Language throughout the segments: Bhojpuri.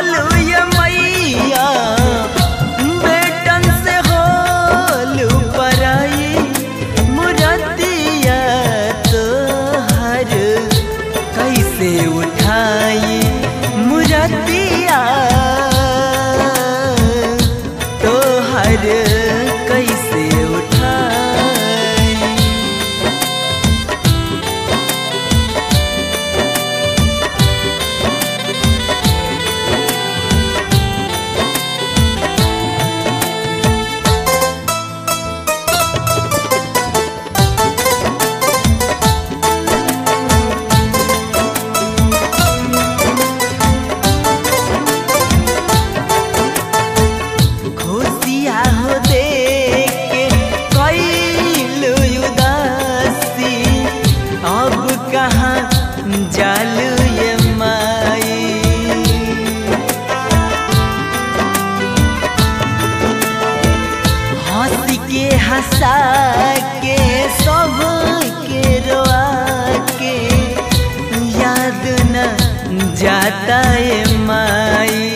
कहलू ये मैया बेटन से होलू पराई मुरतिया तोहर कैसे उठाई मुरतिया तोहर कैसे उठाई। खुशिया हो देख के कैलू उदासी अब कहाँ जालू ये माई। हंस के हंसा के सब के रोआ के याद न जाता ये माई।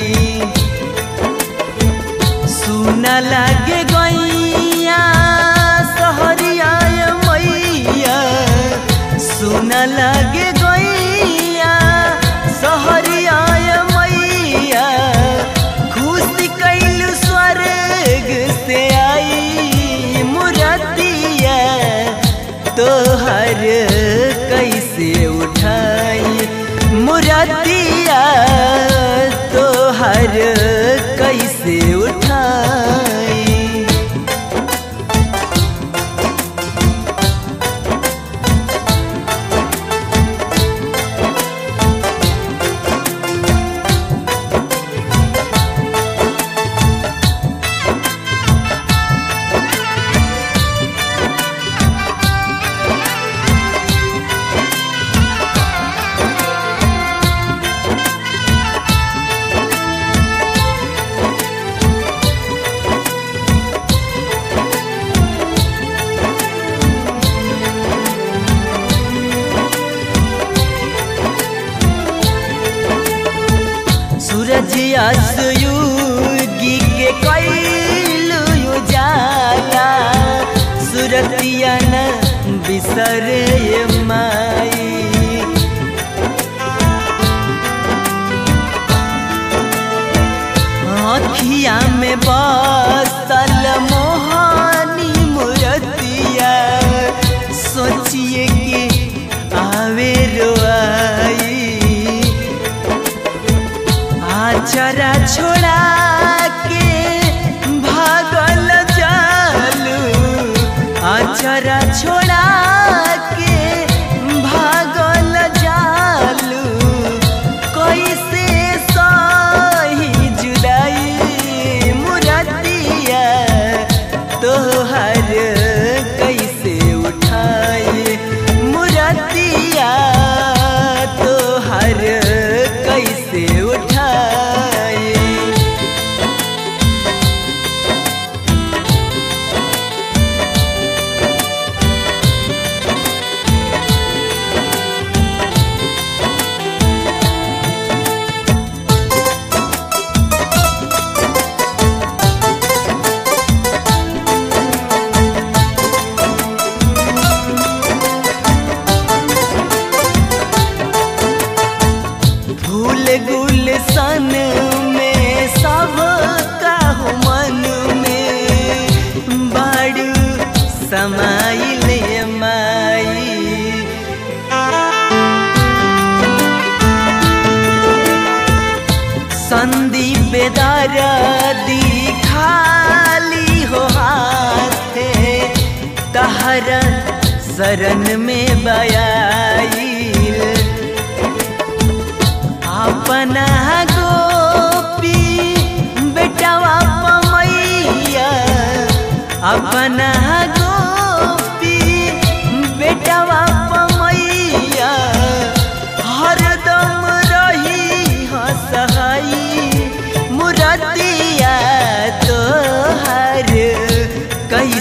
सुना लागे गैया सहरिया ये मैया सुना लागे गैया सहरिया ये मैया। खुशी कैलू स्वर्ग से आई मुरतिया तोहर कैसे उठाई मुरतिया तोहर कैसे उठाई। सूरज असुयुगी के कैलू उजाला सुरतिया न बिसरे ये माई। अखिया में बसल मोहानी मुरतिया सोचिए कि आवे रोआई। आचरा छोड़ा के भागल जालू आचरा छोड़ा के भागल जालू कैसे सही जुदाई मुरतिया तोहर कैसे उठाई मुरतिया तोहर कैसे उठाई। फूल गुलशन में सब काहू मन में बाड़ू समाइल ये माई। संदीप बेदर्दी खाली हो हाथे तहरा शरण में बयाइल। अपना गोपी बेटवा पमैया अपना गोपी बेटवा पमैया हरदम रही हसहाई मुरतिया तोहर कई